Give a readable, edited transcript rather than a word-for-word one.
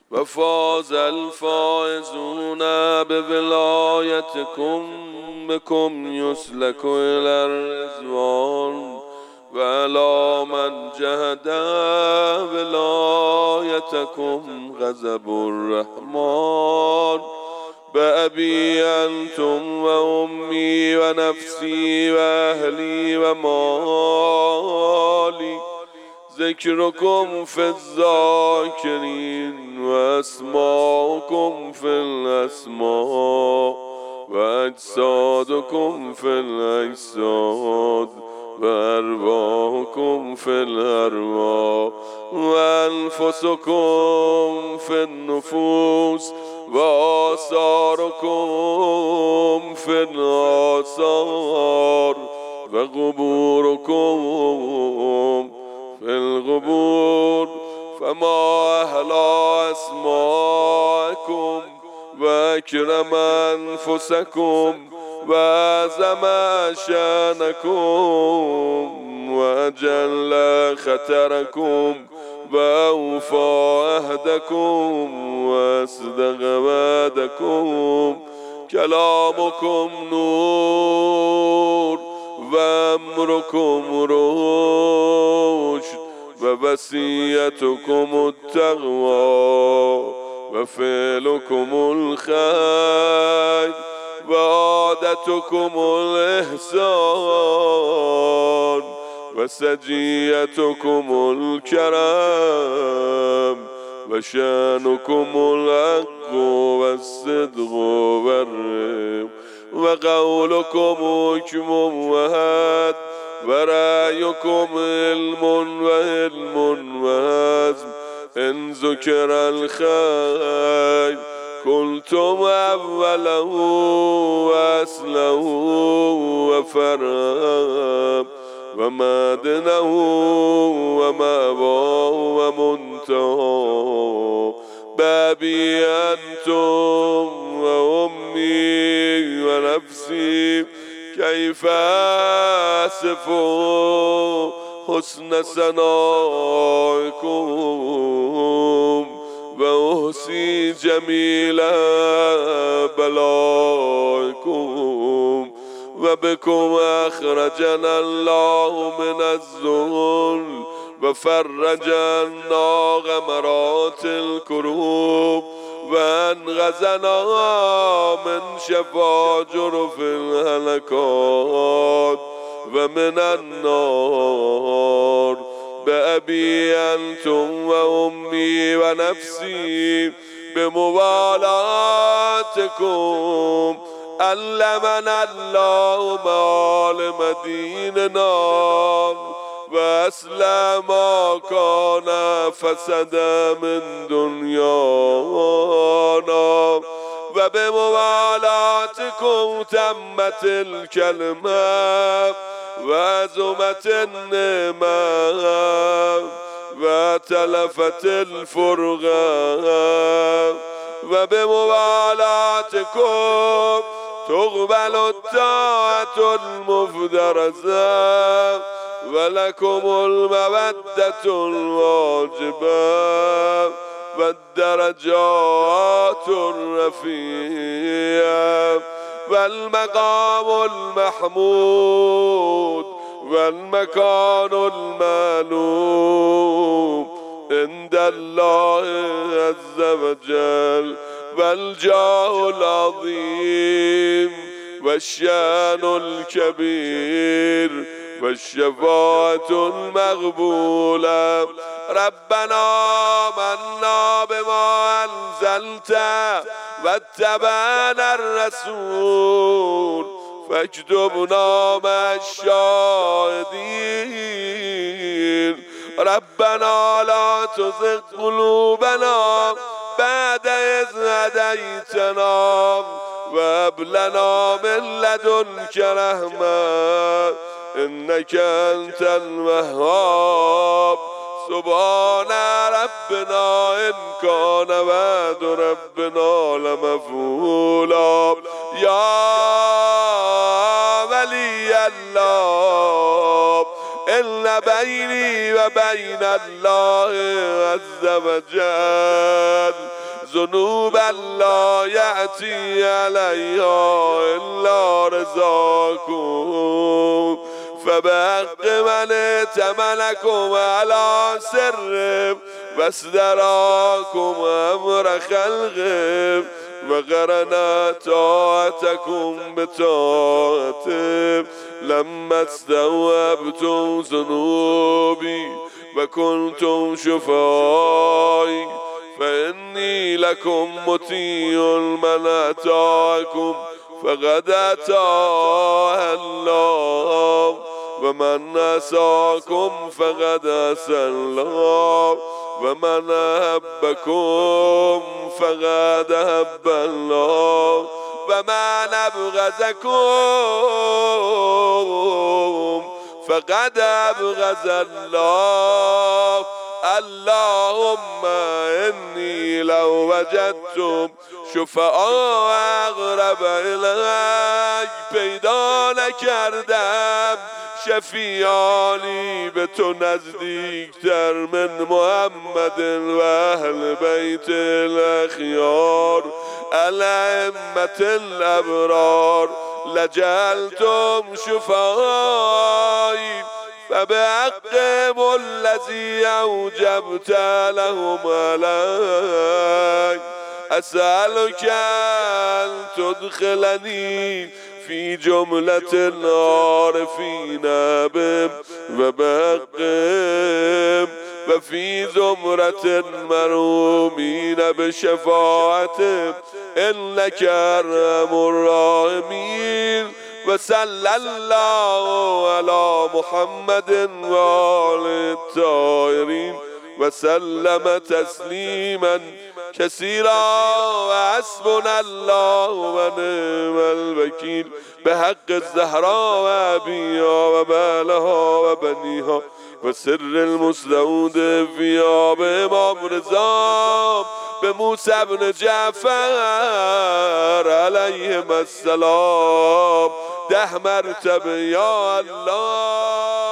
وفاز الفائزون بولايتكم بكم يسلك إلى الرضوان وعلى من جهد ولايتكم غضب الرحمن بأبي أنتم وأمي ونفسي وأهلي ومالي ذكركم في الذاكرين وأسماؤكم في الأسماء وأجسادكم في الأجساد وأرواحكم في الأرواح وأنفسكم في النفوس وآثاركم في الآثار وقبوركم في القبور فما أحلى أسماءكم وأكرم أنفسكم وأعظم شأنكم وأجل خطركم وأوفى عهدكم وأصدق وعدكم كلامكم نور وأمركم رشد ووصيتكم التقوى وفعلكم الخير وعادتكم الإحسان وسجيتكم الكرم وشأنكم الحق والصدق والرفق وقولكم حكم وهد ورأيكم علم وعلم وعزم إن ذكر الخير قلتم أوله وأصله وفرعه ومدنه ومأواه ومنتهاه بأبي أنتم وأمي ونفسي كيف أصف حسن ثنائكم وأحصي جميل بلائكم وبكم أخرجنا الله من الذل وفرج عنا غمرات الكروب وأنقذنا من شفا جرف الهلكات ومن النار بأبي أنتم وأمي ونفسي بموالاتكم علمنا الله معالم ديننا وأصلح ما كان فسد من دنيانا وبموالاتكم تمت الكلمة وعظمت النعمة وتلفت الفرقة وبموالاتكم تقبل الطاعة المفترضة ولكم المودة الواجبة والدرجات الرفيعة والمقام المحمود والمكان المعلوم عند الله عز وجل والجاه العظيم والشان الكبير والشفاعة المقبولة ربنا آمنا بما أنزلت واتبعنا الرسول فاكتبنا مع الشاهدين ربنا لا تزغ قلوبنا بعد إذ هديتنا وهب لنا من لدنك رحمة إنك أنت الوهاب سبحان ربنا إن كان وعد ربنا لمفعولا يا ولي الله إن بيني وبين الله عز وجل ذنوبا لا يأتي عليها إلا رزاكم فبحق من ائتمنكم على سر واستراكم أمر خلقه وقرن طاعتكم بطاعته لما استوعبتم ذنوبي وكنتم شفعائي فإني لكم مطيع من أطاعكم فقد أطاع الله ومن عصاكم فقد عصى الله ومن أحبكم فقد أحب الله ومن أبغضكم فقد أبغض الله اللهم إني لو وجدتم شفعاء اقرب الیک پیدا نکردم شفیعانی به تو نزدیکتر من محمد و اهل بیت الاخیار الائمة الابرار لجعلتم شفعایی فبحقهم الذي اوجبت لهم علي أسألك أن تدخلني في جملة العارفين بهم وبحقهم وفي زمرة المرحومين بشفاعتهم إنك أرحم الراحمين وصلى الله على محمد وآل الطاهرين وسلم تسليما كثيرا وحسبنا الله ونعم الوكيل بحق الزهراء وأبيها ومالها وبنيها وسر المستودع فيها بإمام رضا بموسى بن جعفر عليهم السلام 10 مرتبه يا الله.